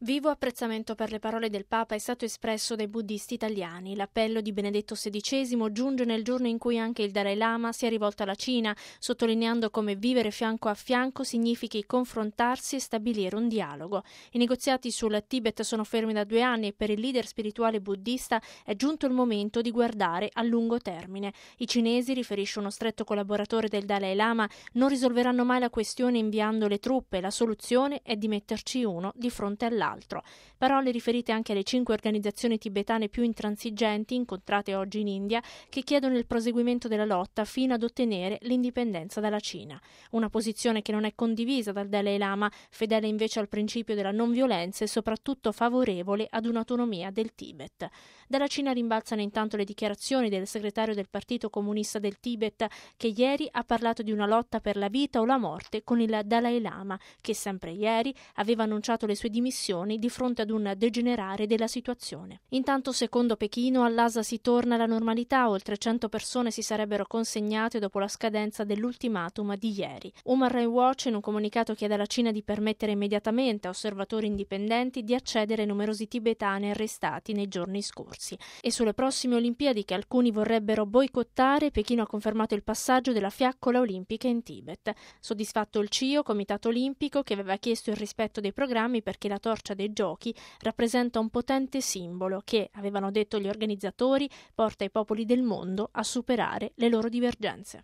Vivo apprezzamento per le parole del Papa è stato espresso dai buddisti italiani. L'appello di Benedetto XVI giunge nel giorno in cui anche il Dalai Lama si è rivolto alla Cina, sottolineando come vivere fianco a fianco significhi confrontarsi e stabilire un dialogo. I negoziati sul Tibet sono fermi da 2 anni e per il leader spirituale buddista è giunto il momento di guardare a lungo termine. I cinesi, riferisce uno stretto collaboratore del Dalai Lama, non risolveranno mai la questione inviando le truppe. La soluzione è di metterci uno di fronte all'altro. Parole riferite anche alle 5 organizzazioni tibetane più intransigenti incontrate oggi in India, che chiedono il proseguimento della lotta fino ad ottenere l'indipendenza dalla Cina. Una posizione che non è condivisa dal Dalai Lama, fedele invece al principio della non violenza e soprattutto favorevole ad un'autonomia del Tibet. Dalla Cina rimbalzano intanto le dichiarazioni del segretario del Partito Comunista del Tibet, che ieri ha parlato di una lotta per la vita o la morte con il Dalai Lama, che sempre ieri aveva annunciato le sue dimissioni di fronte ad un degenerare della situazione. Intanto, secondo Pechino, a Lhasa si torna alla normalità, oltre 100 persone si sarebbero consegnate dopo la scadenza dell'ultimatum di ieri. Human Rights Watch in un comunicato chiede alla Cina di permettere immediatamente a osservatori indipendenti di accedere ai numerosi tibetani arrestati nei giorni scorsi. E sulle prossime Olimpiadi, che alcuni vorrebbero boicottare, Pechino ha confermato il passaggio della fiaccola olimpica in Tibet. Soddisfatto il CIO, Comitato Olimpico, che aveva chiesto il rispetto dei programmi perché la torcia dei giochi rappresenta un potente simbolo che, avevano detto gli organizzatori, porta i popoli del mondo a superare le loro divergenze.